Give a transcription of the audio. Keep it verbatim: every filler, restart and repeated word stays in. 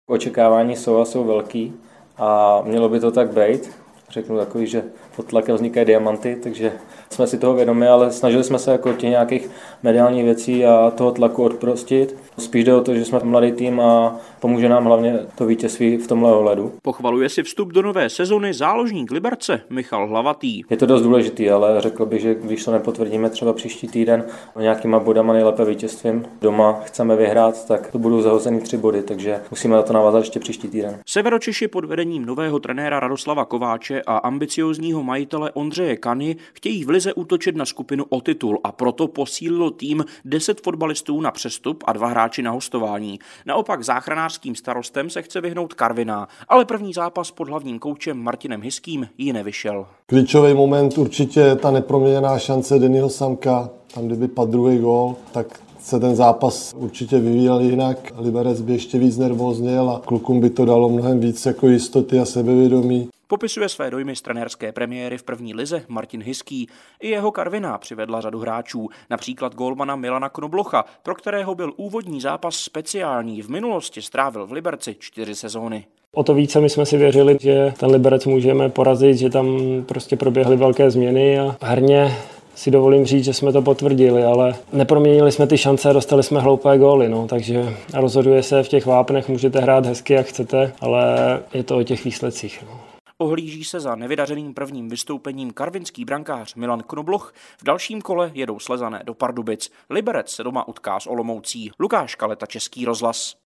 Očekávání jsou a jsou velký a mělo by to tak být. Řeknu takový, že pod tlakem vznikají diamanty, takže jsme si toho vědomi, ale snažili jsme se jako těch nějakých mediálních věcí a toho tlaku odprostit. Spíš jde o to, že jsme mladý tým a pomůže nám hlavně to vítězství v tomhle ohledu. Pochvaluje si vstup do nové sezony záložník Liberce Michal Hlavatý. Je to dost důležitý, ale řekl bych, že když to nepotvrdíme třeba příští týden nějakýma bodama, nejlépe vítězstvím doma chceme vyhrát, tak to budou zahozený tři body, takže musíme na to navázat ještě příští týden. Severočeši pod vedením nového trenéra Radoslava Kováče a ambiciózního majitele Ondřeje Kany chtějí v lize útočit na skupinu o titul a proto posílilo tým deset fotbalistů na přestup a dva hráči na hostování. Naopak záchranářským starostem se chce vyhnout Karviná, ale první zápas pod hlavním koučem Martinem Hiským jí nevyšel. Klíčový moment určitě ta neproměněná šance Dennyho Samka, tam kdyby padl druhý gól, tak se ten zápas určitě vyvíjel jinak. Liberec by ještě víc nervózněl a klukům by to dalo mnohem víc jako jistoty a sebevědomí. Popisuje své dojmy z trenérské premiéry v první lize Martin Hiský. I jeho Karviná přivedla řadu hráčů, například gólmana Milana Knoblocha, pro kterého byl úvodní zápas speciální. V minulosti strávil v Liberci čtyři sezóny. O to více my jsme si věřili, že ten Liberec můžeme porazit, že tam prostě proběhly velké změny a herně si dovolím říct, že jsme to potvrdili, ale neproměnili jsme ty šance a dostali jsme hloupé góly, no, takže rozhoduje se v těch vápnech, můžete hrát hezky, jak chcete, ale je to o těch výsledcích. No. Ohlíží se za nevydařeným prvním vystoupením karvinský brankář Milan Knobloch. V dalším kole jedou Slezané do Pardubic. Liberec se doma utká s Olomoucí. Lukáš Kaleta, Český rozhlas.